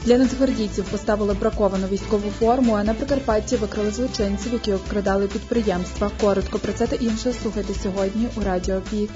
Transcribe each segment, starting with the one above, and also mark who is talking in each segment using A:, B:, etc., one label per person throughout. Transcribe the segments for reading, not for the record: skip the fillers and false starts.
A: Для нацгвардійців поставили браковану військову форму, а на Прикарпатті викрили злочинців, які обкрадали підприємства. Коротко про це та інше слухайте сьогодні у Радіо Пік.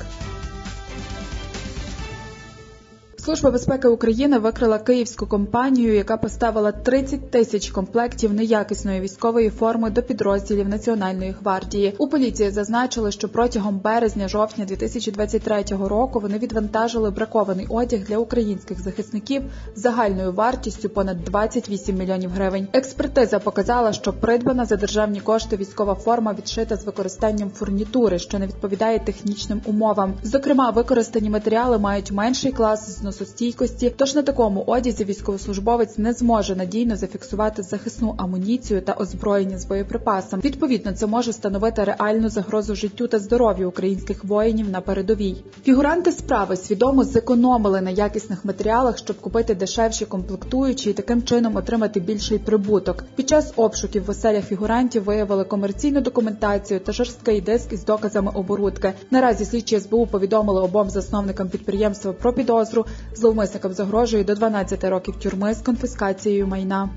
A: Служба безпеки України викрила київську компанію, яка поставила 30 тисяч комплектів неякісної військової форми до підрозділів Національної гвардії. У поліції зазначили, що протягом березня-жовтня 2023 року вони відвантажили бракований одяг для українських захисників загальною вартістю понад 28 мільйонів гривень. Експертиза показала, що придбана за державні кошти військова форма відшита з використанням фурнітури, що не відповідає технічним умовам. Зокрема, використані матеріали мають менший клас зносостійкості, тож на такому одязі військовослужбовець не зможе надійно зафіксувати захисну амуніцію та озброєння з боєприпасом. Відповідно, це може становити реальну загрозу життю та здоров'ю українських воїнів на передовій. Фігуранти справи свідомо зекономили на якісних матеріалах, щоб купити дешевші комплектуючі і таким чином отримати більший прибуток. Під час обшуків в оселях фігурантів виявили комерційну документацію та жорсткий диск із доказами оборудки. Наразі слідчі СБУ повідомили обом засновникам підприємства про підозру. Зловмисникам загрожує до 12 років тюрми з конфіскацією майна.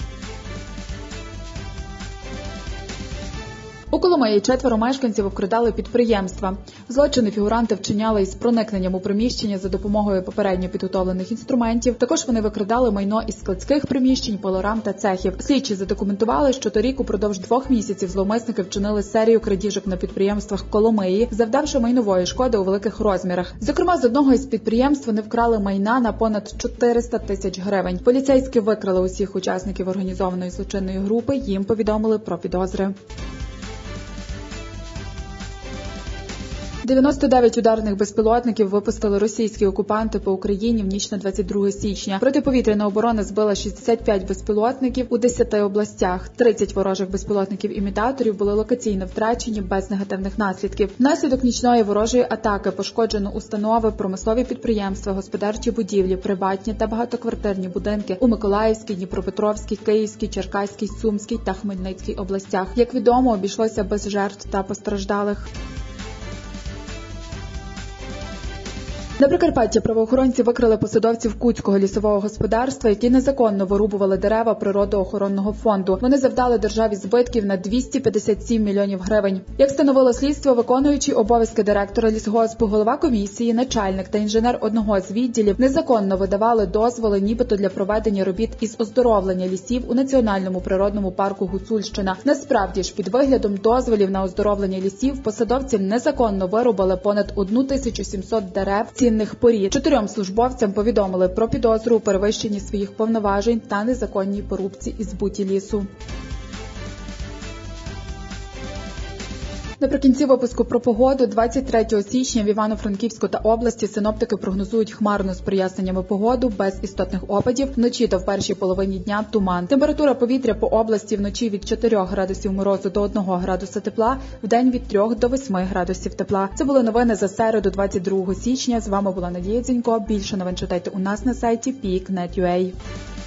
A: У Коломиї 4 мешканців обкрадали підприємства. Злочини фігуранти вчиняли із проникненням у приміщення за допомогою попередньо підготовлених інструментів. Також вони викрадали майно із складських приміщень, пилорам та цехів. Слідчі задокументували, що торік упродовж 2 місяців зловмисники вчинили серію крадіжок на підприємствах Коломиї, завдавши майнової шкоди у великих розмірах. Зокрема, з одного із підприємств вони вкрали майна на понад 400 тисяч гривень. Поліцейські викрили усіх учасників організованої злочинної групи, їм повідомили про підозри. 99 ударних безпілотників випустили російські окупанти по Україні в ніч на 22 січня. Протиповітряна оборона збила 65 безпілотників у 10 областях. 30 ворожих безпілотників-імітаторів були локаційно втрачені без негативних наслідків. Внаслідок нічної ворожої атаки пошкоджено установи, промислові підприємства, господарчі будівлі, приватні та багатоквартирні будинки у Миколаївській, Дніпропетровській, Київській, Черкаській, Сумській та Хмельницькій областях. Як відомо, обійшлося без жертв та постраждалих. На Прикарпатті правоохоронці викрили посадовців Куцького лісового господарства, які незаконно вирубували дерева природоохоронного фонду. Вони завдали державі збитків на 257 мільйонів гривень. Як встановило слідство, виконуючий обов'язки директора лісгоспу, голова комісії, начальник та інженер одного з відділів незаконно видавали дозволи нібито для проведення робіт із оздоровлення лісів у Національному природному парку Гуцульщина. Насправді ж, під виглядом дозволів на оздоровлення лісів посадовці незаконно вирубали понад 1700 дерев цінних порід. 4 службовцям повідомили про підозру у перевищенні своїх повноважень та незаконній порубці і збуті лісу. Наприкінці випуску про погоду 23 січня в Івано-Франківську та області синоптики прогнозують хмарну з проясненнями погоду, без істотних опадів. Вночі та в першій половині дня туман. Температура повітря по області вночі від 4 градусів морозу до 1 градуса тепла, вдень від 3 до 8 градусів тепла. Це були новини за середу 22 січня. З вами була Надія Дзінько. Більше новин читайте у нас на сайті peak.net.ua.